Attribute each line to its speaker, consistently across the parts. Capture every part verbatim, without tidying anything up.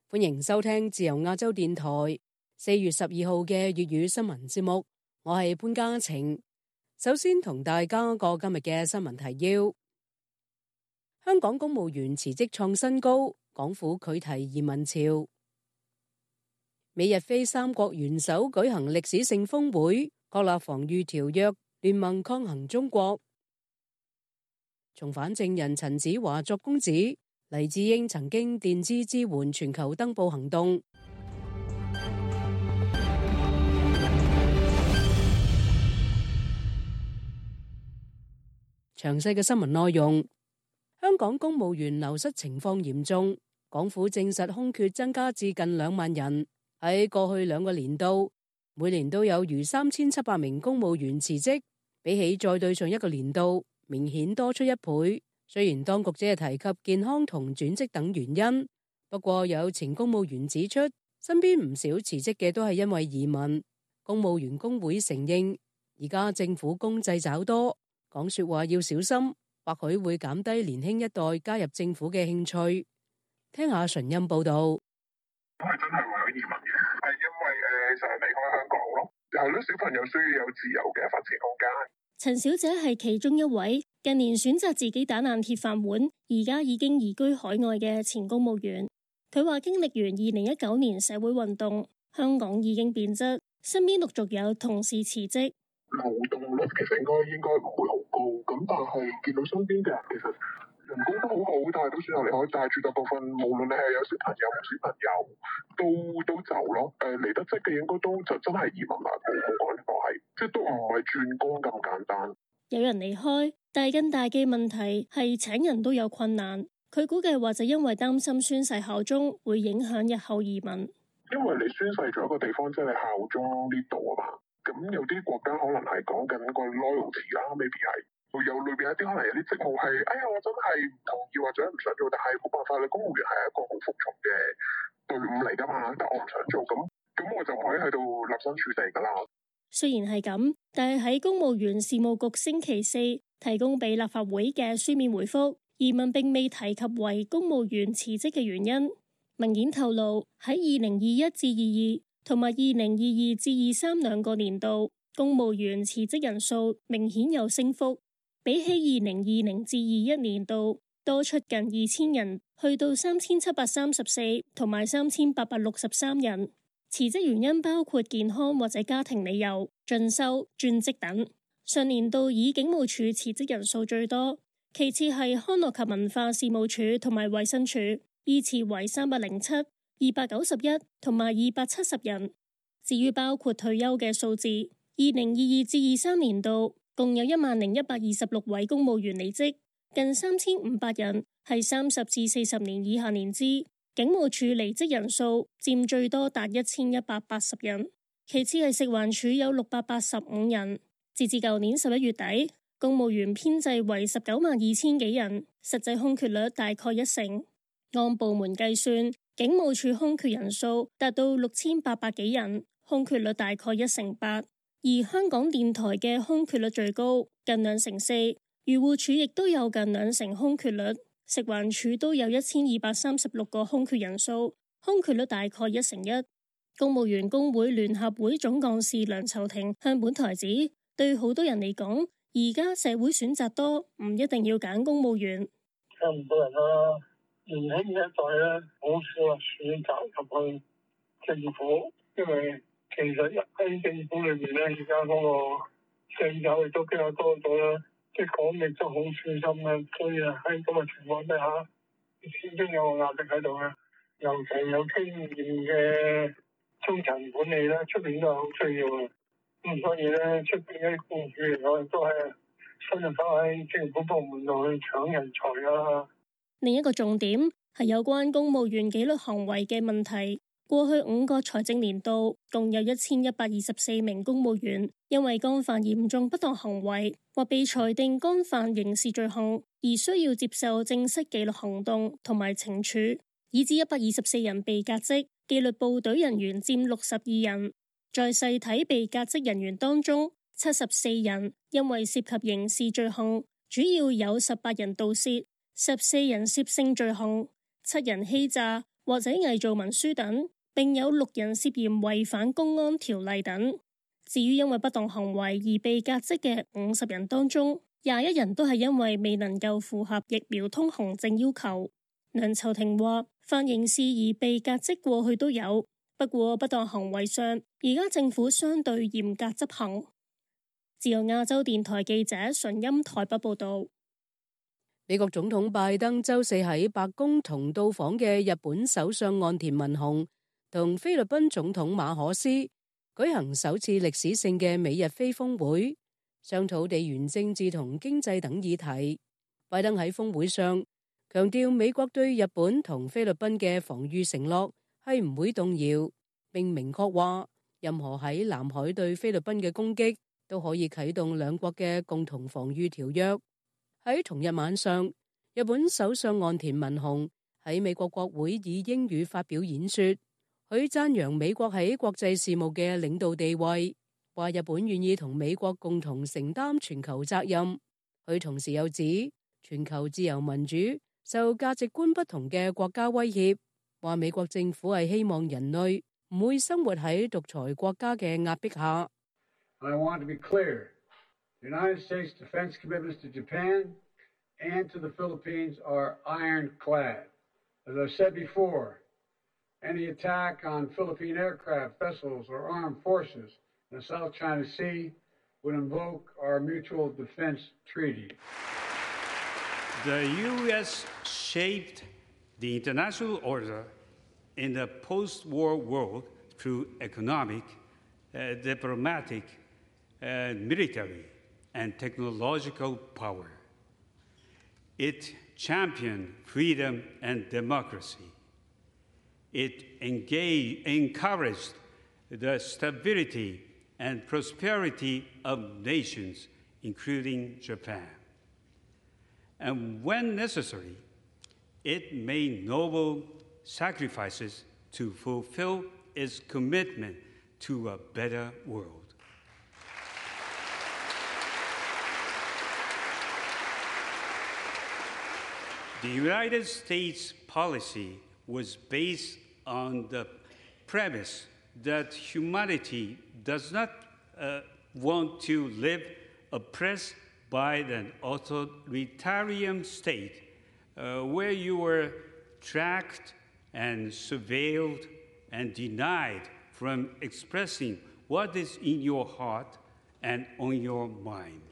Speaker 1: 歡迎收聽自由亞洲電台四月十二號嘅粵語新聞節目，我係潘嘉晴。首先同大家過今日嘅新聞提要：香港公務員辭職創新高，港府拒提移民潮；美日菲三國元首舉行歷史性峰會，確立防禦條約，聯盟抗衡中國；重返證人陳子華作供指，黎智英曾經墊資支援全球登報行動。詳細嘅新聞內容，香港公務員流失情況嚴重，港府證實空缺增加至近兩萬人。喺過去兩個年度，每年都有逾三千七百名公務員辭職，比起再對上一個年度，明顯多出一倍。雖然當局只係提及健康同轉職等原因，不過有前公務員指出，身邊唔少辭職嘅都係因為移民。公務員工會承認，而家政府工掣找多，講說話要小心，或許會減低年輕一代加入政府嘅興趣。聽下純音報道。
Speaker 2: 係真係為咗移民嘅，係因為誒想離開香港咯，係咯，小朋友需要有自由嘅發展空間。
Speaker 3: 陳小姐係其中一位近年選擇自己打爛鐵飯碗，而家已經移居海外嘅前公務員。佢話經歷完二零一九年社會運動，香港已經變質，身邊陸續有同事辭職。
Speaker 2: 勞動率其實應該應該唔會好高，咁但係見到身邊嘅人其實人工都好好，但係都選擇離開，但係絕大部分無論你係有小朋友唔小朋友都都走咯。誒嚟得職嘅應該都就真係移民啦，冇冇講呢個係，即係都唔係轉工咁簡單。
Speaker 3: 有人離開，但係更大嘅問題係請人都有困難。佢估計或者因為擔心宣誓效忠會影響日後移民。
Speaker 2: 因為你宣誓咗一個地方，即係你效忠呢度啊嘛。咁有啲國家可能係講緊個 loyalty 啦，maybe 係。會有裏邊一啲可能有啲職務係，哎呀我真係唔同意或者唔想做，但係冇辦法，你公務員係一個好服從嘅隊伍嚟噶嘛，但我唔想做，咁咁我就唔可以喺度立身處地噶啦。
Speaker 3: 雖然係咁，但係喺公務員事務局星期四提供俾立法會嘅書面回覆，移民並未提及為公務員辭職嘅原因。文件透露喺二零二一至二二同埋二零二二至二三兩個年度，公務員辭職人數明顯有升幅。比起二零二零至二一年度多出近二千人，去到三千七百三十四同埋三千八百六十三人。辭職原因包括健康或者家庭理由、進修、轉職等。上年度以警務處辭職人數最多，其次係康樂及文化事務署同埋衛生署，依次為三百零七、二百九十一同埋二百七十人。至於包括退休嘅數字，二零二二至二三年度共有一萬零一百二十六位公務員離職，近三千五百人係三十至四十年以下年資。警務處離職人數佔最多，達一千一百八十人，其次係食環署有六百八十五人。截至舊年十一月底，公務員編制為十九萬二千幾人，實際空缺率大概一成。按部門計算，警務處空缺人數達到六千八百幾人，空缺率大概一成八。而香港電台嘅空缺率最高，近兩成四，漁護署亦都有近兩成空缺率，食環署都有一千二百三十六個空缺人數，空缺率大概一成一。公務員工會聯合會總幹事梁籌庭向本台指，對好多人嚟講，而家社會選擇多，唔一定要揀公務員。
Speaker 4: 差唔多人啦，年輕一代咧，好少話選擇入去政府，因為其實喺政府裏面咧，而家嗰個掣肘亦都比較多咗啦，即係講亦都好小心啦。所以啊，喺咁嘅情況底下，始終有個壓力喺度嘅。尤其有經驗嘅中層管理咧，出邊都係好需要嘅。咁所以咧，出邊啲僱主嚟講，都係深入翻喺政府部門度去搶人才啊。
Speaker 3: 另一個重點係有關公務員紀律行為嘅問題。過去五個財政年度，共有一千一百二十四名公務員因為干犯嚴重不當行為或被裁定干犯刑事罪行，而需要接受正式紀律行動同埋懲處，以致一百二十四人被革職，紀律部隊人員佔六十二人。在細睇被革職人員當中，七十四人因為涉及刑事罪行，主要有十八人盜竊，十四人涉性罪行，七人欺詐或者偽造文書等，並有六人涉嫌違反公安條例等。至於因為不當行為而被革職嘅五十人當中，廿一人都係因為未能夠符合疫苗通行證要求。梁籌庭話，犯刑事而被革職過去都有，不過不當行為上，而家政府相對嚴格執行。自由亞洲電台記者純音台北報道。
Speaker 1: 美國總統拜登周四喺白宮同到訪嘅日本首相岸田文雄同菲律賓總統馬可斯舉行首次歷史性嘅美日菲峰會，商討地緣政治同經濟等議題。拜登喺峰會上強調，美國對日本同菲律賓嘅防禦承諾係唔會動搖，並明確話任何喺南海對菲律賓嘅攻擊都可以啟動兩國嘅共同防禦條約。喺同日晚上，日本首相岸田文雄喺美國國會以英語發表演說，佢讚揚美國喺國際事務嘅領導地位，話日本願意同美國共同承擔全球責任。佢同時又指，全球自由民主受價值觀不同嘅國家威脅，話美國政府係希望人類唔會生活喺獨裁國家嘅壓迫下。
Speaker 5: I want to be clear. The United States defense commitments to Japan and to the Philippines are ironclad. As I've said before, any attack on Philippine aircraft, vessels, or armed forces in the South China Sea would invoke our Mutual Defense Treaty.
Speaker 6: The U S shaped the international order in the post-war world through economic, uh, diplomatic, uh, military, and technological power. It championed freedom and democracy. It engaged, encouraged the stability and prosperity of nations, including Japan. And when necessary, it made noble sacrifices to fulfill its commitment to a better world. The United States policy was based on the premise that humanity does not uh, want to live oppressed by an authoritarian state uh, where you are tracked and surveilled and denied from expressing what is in your heart and on your mind.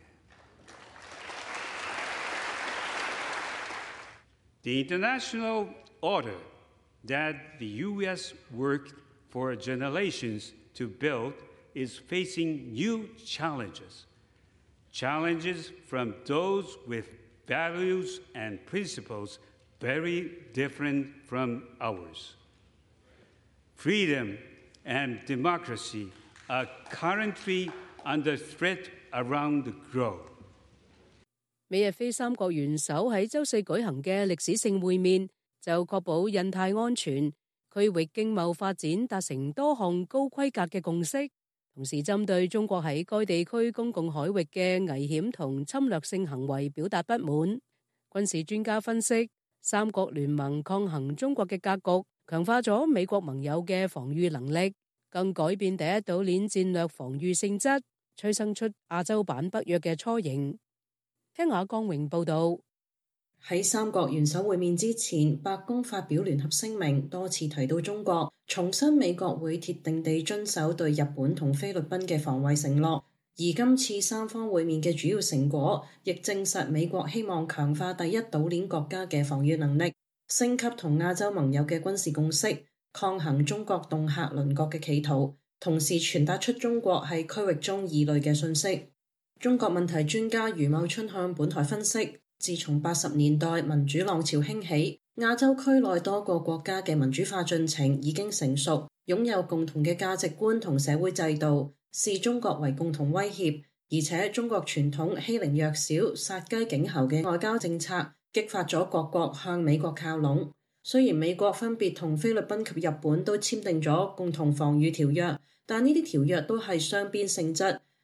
Speaker 6: The international order that the U S worked for generations to build is facing new challenges, challenges from those with values and principles very different from ours. Freedom and democracy are currently under threat around the globe.
Speaker 1: 美日菲三國元首喺周四舉行嘅歷史性會面，就確保印太安全、區域經貿發展達成多項高規格嘅共識，同時針對中國喺該地區公共海域嘅危險同侵略性行為表達不滿。軍事專家分析，三國聯盟抗衡中國嘅格局，強化咗美國盟友嘅防禦能力，更改變第一島鏈戰略防禦性質，催生出亞洲版北約嘅雛形。聽下江榮報道。
Speaker 7: 喺三國元首會面之前，白宮發表聯合聲明，多次提到中國，重申美國會鐵定地遵守對日本同菲律賓嘅防衛承諾。而今次三方會面嘅主要成果，亦證實美國希望強化第一島鏈國家嘅防禦能力，升級同亞洲盟友嘅軍事共識，抗衡中國恫嚇鄰國嘅企圖，同時傳達出中國係區域中異類嘅訊息。中國問題專家余茂春向本台分析，自從八十年代民主浪潮興起，亞洲區內多個國家嘅民主化進程已經成熟，擁有共同嘅價值觀同社會制度，視中國為共同威脅，而且中國傳統欺凌弱小、殺雞儆猴嘅外交政策，激發咗各國向美國靠攏。雖然美國分別同菲律賓及日本都簽訂咗共同防禦條約，但呢啲條約都係雙邊性質，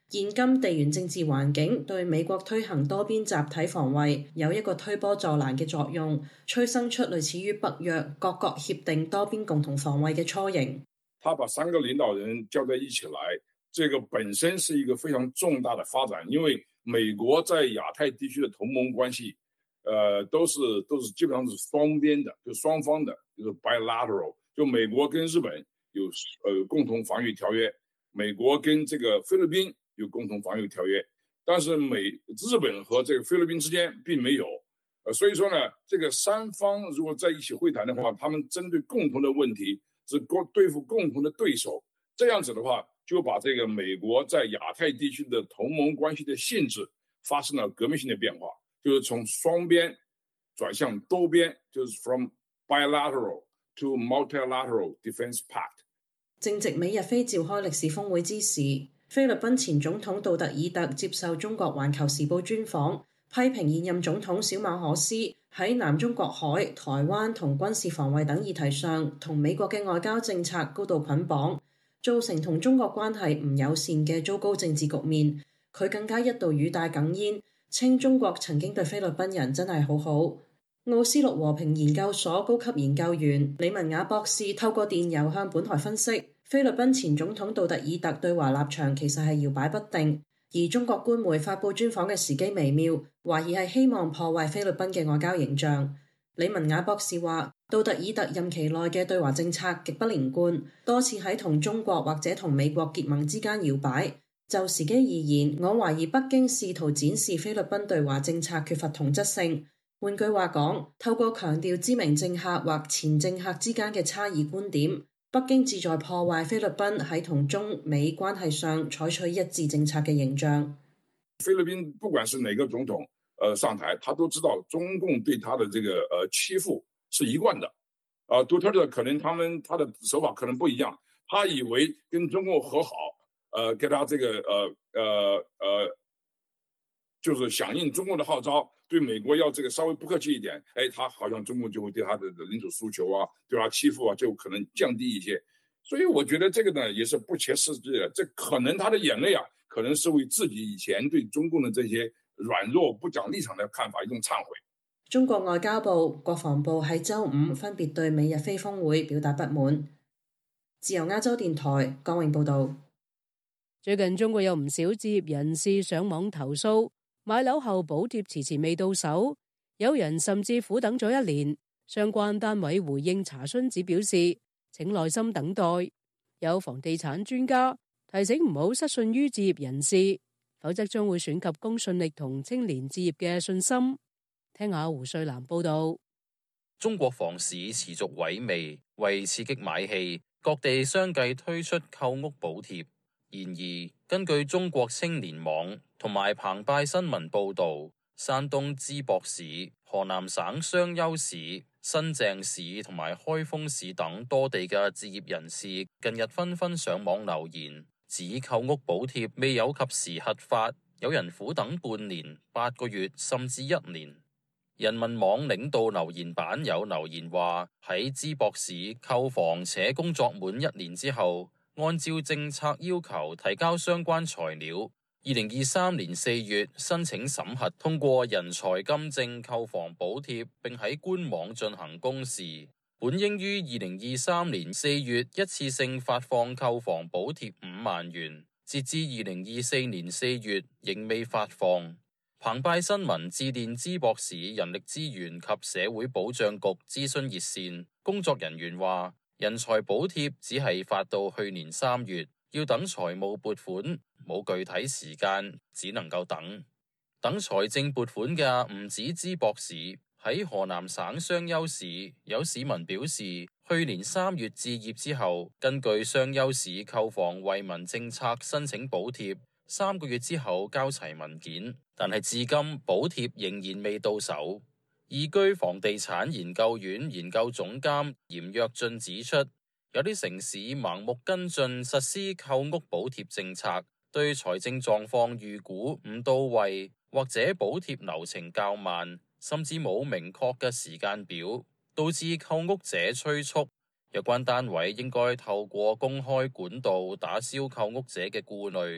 Speaker 7: 現今地緣政治環境對美國推行多邊集體防衛有一個推波助瀾嘅作用，催生出類似於北約各國協定多邊共同防衛嘅雛形。
Speaker 8: 他把三個領導人叫在一起來，這個本身是一個非常重大的發展，因為美國在亞太地區的同盟關係，呃，都是都是基本上是雙邊的，就雙方的，就是 bilateral。就美國跟日本有呃共同防禦條約，美國跟這個菲律賓有共同防禦條約，但是美日本和這個菲律賓之間並沒有。呃，所以說呢，這個三方如果在一起會談的話，他們針對共同的問題，是對付共同的對手，這樣子的話，就把這個美國在亞太地區的同盟關係的性質發生了革命性的變化，就是從雙邊轉向多邊，就是 from bilateral to multilateral defense pact。
Speaker 7: 正值美日菲召開歷史峰會之時，菲律賓前總統杜特爾特接受中國環球時報專訪，批評現任總統小馬可斯喺南中國海、台灣同軍事防衛等議題上，同美國嘅外交政策高度捆綁，造成同中國關係唔友善嘅糟糕政治局面。佢更加一度語帶哽咽，稱中國曾經對菲律賓人真係好好。奧斯陸和平研究所高級研究員李文雅博士透過電郵向本台分析，菲律賓前總統杜特爾特對華立場其實係搖擺不定，而中國官媒發佈專訪嘅時機微妙，懷疑係希望破壞菲律賓嘅外交形象。李文雅博士話，杜特爾特任期內嘅對華政策極不連貫，多次喺同中國或者同美國結盟之間搖擺。就時機而言，我懷疑北京試圖展示菲律賓對華政策缺乏同質性。換句話講，透過強調知名政客或前政客之間嘅差異觀點，北京旨在破壞菲律賓喺同中美關係上採取一致政策嘅形象。
Speaker 8: 菲律賓不管是哪個總統，呃上台，他都知道中共對他的這個呃欺負是一貫的。啊、呃，杜特爾特可能他們他的手法可能不一樣，他以為跟中共和好，呃，給他這個呃呃呃，就是響應中共的號召。對美國要這個稍微不客氣一點，哎，他好像中共就會對他的領土訴求啊，對他欺負啊，就可能降低一些。所以我覺得這個呢，也是不切實際的。這可能他的眼淚啊，可能是為自己以前對中共的這些軟弱不講立場的看法一種懺悔。
Speaker 7: 中國外交部、國防部喺周五分別對美日菲峰會表達不滿。自由亞洲電台江永報道。
Speaker 1: 最近中國有唔少置業人士上網投訴，買樓後補貼遲遲未到手，有人甚至苦等咗一年。相關單位回應查詢只表示，請耐心等待。有房地產專家提醒唔好失信於置業人士，否則將會損及公信力同青年置業嘅信心。聽下胡瑞南報道。
Speaker 9: 中國房市持續萎靡，為刺激買氣，各地相繼推出購屋補貼。然而，根據中國青年網同埋澎湃新聞報導，山東淄博市、河南省商丘市、新鄭市同埋開封市等多地嘅置業人士近日紛紛上網留言，指購屋補貼未有及時核發，有人苦等半年、八個月甚至一年。人民網領導留言板有留言話，喺淄博市購房且工作滿一年之後，按照政策要求提交相關材料，二零二三年四月申請審核通過人才金證購房補貼，並喺官網進行公示。本應於二零二三年四月一次性發放購房補貼五萬元，截至二零二四年四月仍未發放。澎湃新聞致電淄博市人力資源及社會保障局諮詢熱線，工作人員話，人才補貼只係發到去年三月，要等財務撥款，冇具體時間，只能夠等。等財政撥款嘅唔止淄博市，喺河南省商丘市，有市民表示，去年三月置業之後，根據商丘市購房惠民政策申請補貼，三個月之後交齊文件，但係至今補貼仍然未到手。易居房地產研究院研究總監嚴躍進指出，有啲城市盲目跟進實施購屋補貼政策，對財政狀況預估唔到位，或者補貼流程較慢，甚至冇明確嘅時間表，導致購屋者催促。有關單位應該透過公開管道打消購屋者嘅顧慮，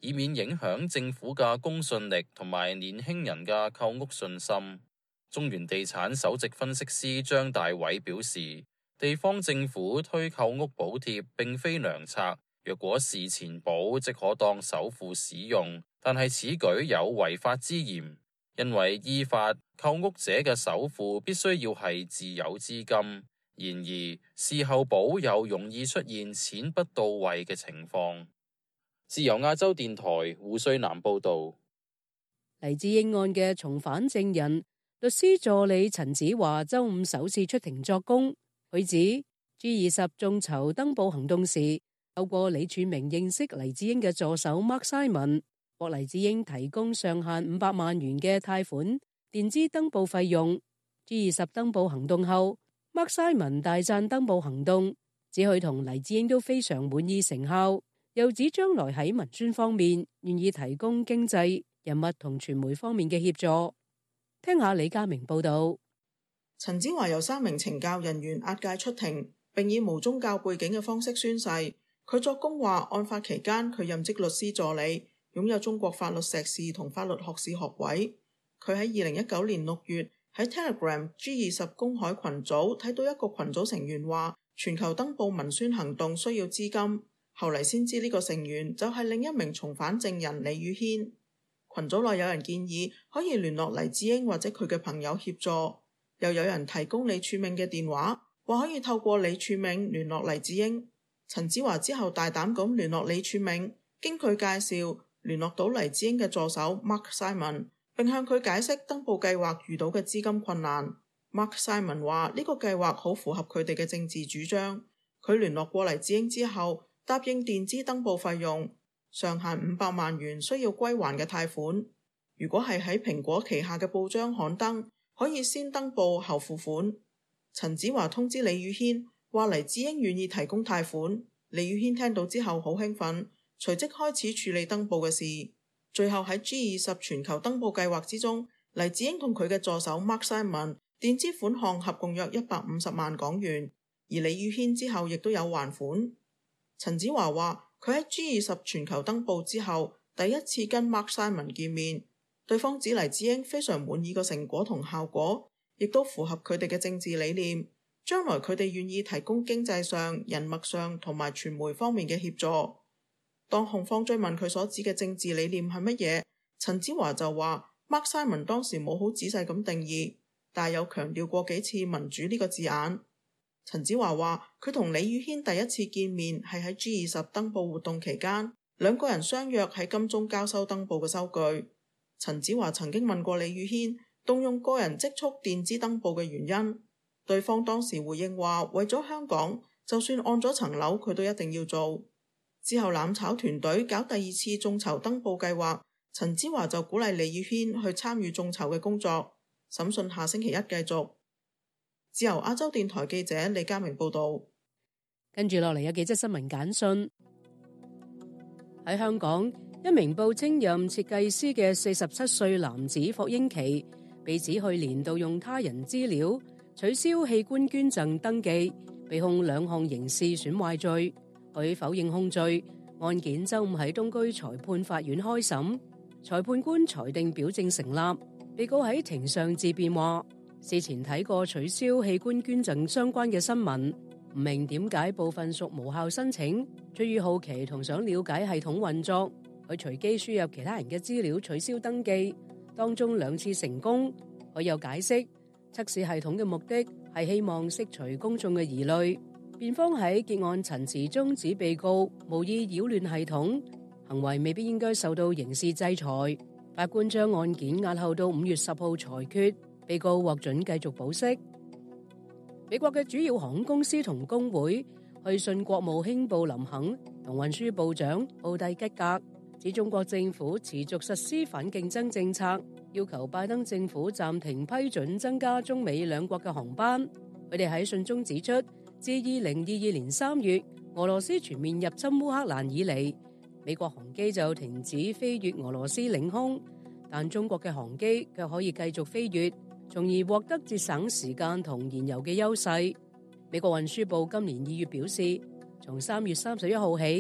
Speaker 9: 以免影響政府嘅公信力同埋年輕人嘅購屋信心。中原地產首席分析師張大偉表示，地方政府推購屋補貼並非良策，若果事前補即可當首付使用，但係此舉有違法之嫌，因為依法購屋者嘅首付必須要係自有資金。然而事後補又容易出現錢不到位嘅情況。自由亞洲電台胡瑞南報道。
Speaker 1: 黎智英案嘅從犯證人律師助理陳子華周五首次出庭作供，佢指 G 二十眾籌登報行動時，透過李柱銘認識黎智英嘅助手 Mark Simon， 獲黎智英提供上限五百萬元嘅貸款墊資登報費用。 G 二十登報行動後，Mark Simon 大讚登報行動，指佢同黎智英都非常滿意成效，又指將來喺文宣方面願意提供經濟、人物同傳媒方面嘅協助。聽下李家明報道。
Speaker 10: 陳子華由三名懲教人員押解出庭，並以無宗教背景嘅方式宣誓。佢作供話，案發期間佢任職律師助理，擁有中國法律碩士同法律學士學位。佢喺二零一九年六月喺 Telegram G 二十公海群組睇到一個群組成員話全球登報文宣行動需要資金，後嚟先知呢個成員就係另一名從犯證人李宇軒。群組內有人建議可以聯絡黎智英或者佢嘅朋友協助。又有人提供李柱銘嘅電話，話可以透過李柱銘聯絡黎智英。陳子華之後大膽咁聯絡李柱銘，經佢介紹聯絡到黎智英嘅助手 Mark Simon， 並向佢解釋登報計劃遇到嘅資金困難。Mark Simon 話呢個計劃好符合佢哋嘅政治主張。佢聯絡過黎智英之後，答應墊資登報費用，上限五百萬元需要歸還嘅貸款。如果係喺蘋果旗下嘅報章刊登，可以先登報後付款。陳子華通知李宇軒話黎智英願意提供貸款，李宇軒聽到之後好興奮，隨即開始處理登報嘅事。最後喺 G 二十全球登報計劃之中，黎智英同佢嘅助手 Mark Simon 墊資款項合共約一百五十萬港元，而李宇軒之後亦都有還款。陳子華話佢喺 G 二十全球登報之後第一次跟 Mark Simon 見面。對方指黎智英非常滿意個成果同效果，亦都符合佢哋嘅政治理念。將來佢哋願意提供經濟上、人脈上同埋傳媒方面嘅協助。當控方追問佢所指嘅政治理念係乜嘢，陳子華就話 Mark Simon 當時冇好仔細咁定義，但有強調過幾次民主呢個字眼。陳子華話佢同李宇軒第一次見面係喺 G 二十登報活動期間，兩個人相約喺金鐘交收登報嘅收據。陳子華曾經問過李宇軒動用個人積蓄墊資登報嘅原因，對方當時回應話為咗香港，就算按咗層樓佢都一定要做。之後攬炒團隊搞第二次眾籌登報計劃，陳子華就鼓勵李宇軒去參與眾籌嘅工作。審訊下星期一繼續。自由亞洲電台記者李家明報道。
Speaker 1: 跟住落嚟有幾則新聞簡訊。喺香港，一名報稱任設計師嘅四十七歲男子霍英奇，被指去年盜用他人資料取消器官捐贈登記，被控兩項刑事損壞罪。佢否認控罪。案件周五喺東區裁判法院開審，裁判官裁定表證成立。被告喺庭上自辯話，事前睇過取消器官捐贈相關嘅新聞，唔明點解部分屬無效申請，出於好奇同想了解系統運作。佢隨機輸入其他人嘅資料取消登記，當中兩次成功。佢又解釋，測試系統嘅目的係希望釋除公眾嘅疑慮。辯方喺結案陳詞中指被告無意擾亂系統，行為未必應該受到刑事制裁。法官將案件押後到五月十號裁決，被告獲准繼續保釋。美國嘅主要航空公司同工會去信國務卿布林肯同運輸部長奧蒂吉格，指中國政府持續實施反競爭政策，要求拜登政府暫停批准增加中美兩國嘅航班。佢哋喺信中指出，自二零二二年三月俄羅斯全面入侵烏克蘭以嚟，美國航機就停止飛越俄羅斯領空，但中國嘅航機卻可以繼續飛越，從而獲得節省時間同燃油嘅優勢。美國運輸部今年二月表示，從三月三十一號起，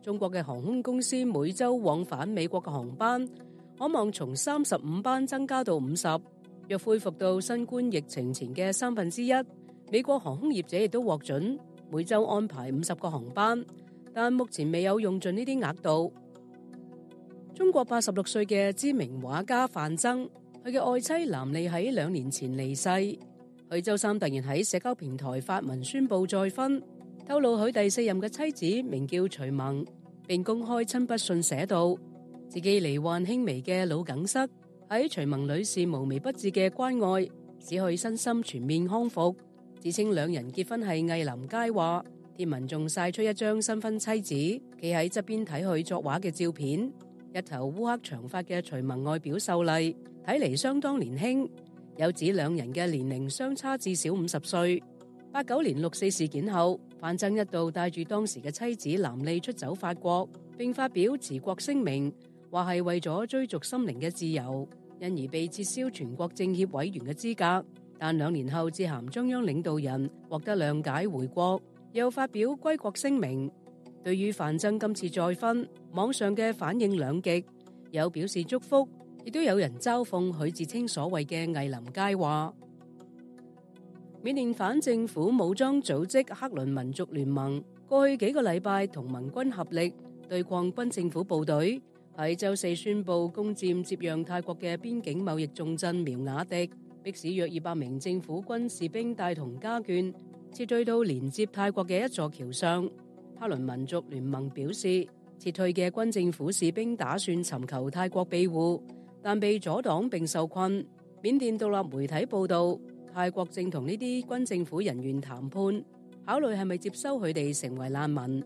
Speaker 1: 中國嘅航空公司每週往返美國嘅航班可望從三十五班增加到五十，若恢復到新冠疫情前嘅三分之一。美國航空業者亦都獲准每週安排五十個航班，但目前未有用盡呢啲額度。中國八十六歲嘅知名畫家范曾，佢嘅愛妻藍莉喺兩年前離世。佢週三突然喺社交平台發文宣布再婚，透露佢第四任嘅妻子名叫徐萌，並公開親筆信寫道自己罹患輕微嘅腦梗塞，喺徐萌女士無微不至嘅關愛，使佢身心全面康復。自稱兩人結婚係藝林佳話，貼文仲曬出一張新婚妻子企喺側邊睇佢作畫嘅照片。一頭烏黑長髮嘅徐萌外表秀麗，睇嚟相當年輕，有指兩人嘅年齡相差至少五十歲。八九年六四事件後，范曾一度帶住當時嘅妻子藍莉出走法國，並發表辭國聲明，話係為咗追逐心靈嘅自由，因而被撤銷全國政協委員嘅資格。但兩年後致函中央領導人，獲得諒解回國，又發表歸國聲明。對於范曾今次再婚，網上嘅反應兩極，有表示祝福，亦都有人嘲諷佢自稱所謂嘅藝林佳話。緬甸反政府武裝組織克倫民族聯盟過去幾個禮拜同盟軍合力對抗軍政府部隊，喺周四宣布攻佔接壤泰國嘅邊境貿易重鎮苗瓦迪，迫使約二百名政府軍士兵帶同家眷撤退到連接泰國嘅一座橋上。克倫民族聯盟表示，撤退嘅軍政府士兵打算尋求泰國庇護，但被阻擋並受困。緬甸獨立媒體報道，泰國正同呢啲軍政府人員談判，考慮係咪接收佢哋成為難民。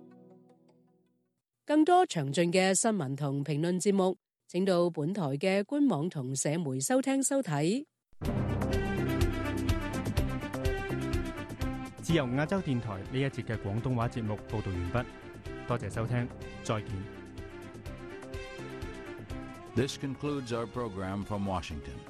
Speaker 1: 更多詳盡嘅新聞同評論節目，請到本台嘅官網同社媒收聽收睇。
Speaker 11: 自由亞洲電台呢一節嘅廣東話節目報道完畢，多謝收聽，再見。
Speaker 12: This concludes our program from Washington.